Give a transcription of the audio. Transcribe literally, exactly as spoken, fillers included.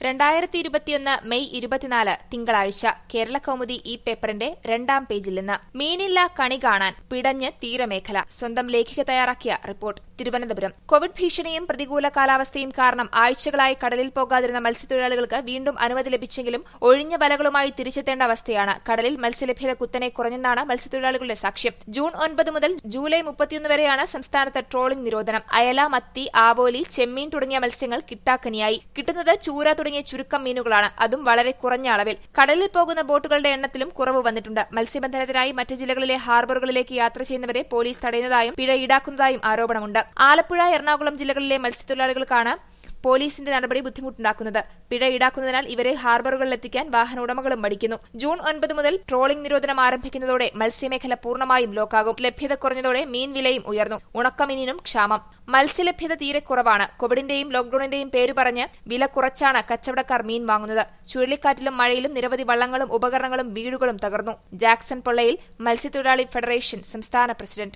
രണ്ടായിരത്തി ഇരുപത്തിയൊന്ന് മെയ് ഇരുപത്തിനാല് തിങ്കളാഴ്ച കേരള കൗമുദി ഈ പേപ്പറിന്റെ രണ്ടാം പേജിൽ നിന്ന് മീനില്ല കണി കാണാൻ പിടഞ്ഞ് തീരമേഖല. സ്വന്തം ലേഖിക തയ്യാറാക്കിയ റിപ്പോർട്ട്. തിരുവനന്തപുരം. കോവിഡ് ഭീഷണിയും പ്രതികൂല കാലാവസ്ഥയും കാരണം ആഴ്ചകളായി കടലിൽ പോകാതിരുന്ന മത്സ്യത്തൊഴിലാളികൾക്ക് വീണ്ടും അനുമതി ലഭിച്ചെങ്കിലും ഒഴിഞ്ഞ വലകളുമായി തിരിച്ചെത്തേണ്ട അവസ്ഥയാണ്. കടലിൽ മത്സ്യലഭ്യത കുത്തനെ കുറഞ്ഞെന്നാണ് മത്സ്യത്തൊഴിലാളികളുടെ സാക്ഷ്യം. ജൂൺ ഒൻപത് മുതൽ ജൂലൈ മുപ്പത്തിയൊന്ന് വരെയാണ് സംസ്ഥാനത്ത് ട്രോളിംഗ് നിരോധനം. അയല, മത്തി, ആവോലി, ചെമ്മീൻ തുടങ്ങിയ മത്സ്യങ്ങൾ കിട്ടാക്കനിയായി. കിട്ടുന്നത് ചൂര തുടങ്ങിയ ചുരുക്കം മീനുകളാണ്, അതും വളരെ കുറഞ്ഞ അളവിൽ. കടലിൽ പോകുന്ന ബോട്ടുകളുടെ എണ്ണത്തിലും കുറവ് വന്നിട്ടുണ്ട്. മത്സ്യബന്ധനത്തിനായി മറ്റ് ജില്ലകളിലെ ഹാർബറുകളിലേക്ക് യാത്ര ചെയ്യുന്നവരെ പോലീസ് തടയുന്നതായും പിഴ ഈടാക്കുന്നതായും ആരോപണമുണ്ട്. ആലപ്പുഴ, എറണാകുളം ജില്ലകളിലെ മത്സ്യത്തൊഴിലാളികൾക്കാണ് പോലീസിന്റെ നടപടി ബുദ്ധിമുട്ടുണ്ടാക്കുന്നത്. പിഴ ഈടാക്കുന്നതിനാൽ ഇവരെ ഹാർബറുകളിലെത്തിക്കാൻ വാഹന ഉടമകളും മടിക്കുന്നു. ജൂൺ ഒൻപത് മുതൽ ട്രോളിംഗ് നിരോധനം ആരംഭിക്കുന്നതോടെ മത്സ്യമേഖല പൂർണ്ണമായും ലോക്കാകും. ലഭ്യത കുറഞ്ഞതോടെ മീൻ വിലയും ഉയർന്നു. ഉണക്കമീനിനും ക്ഷാമം. മത്സ്യലഭ്യത തീരെ കുറവാണ്. കോവിഡിന്റെയും ലോക്ഡൌണിന്റെയും പേര് പറഞ്ഞ് വില കുറച്ചാണ് കച്ചവടക്കാർ മീൻ വാങ്ങുന്നത്. ചുഴലിക്കാറ്റിലും മഴയിലും നിരവധി വള്ളങ്ങളും ഉപകരണങ്ങളും വീടുകളും തകർന്നു. ജാക്സൺ പൊള്ളയിൽ മത്സ്യത്തൊഴിലാളി ഫെഡറേഷൻ സംസ്ഥാന പ്രസിഡന്റ്.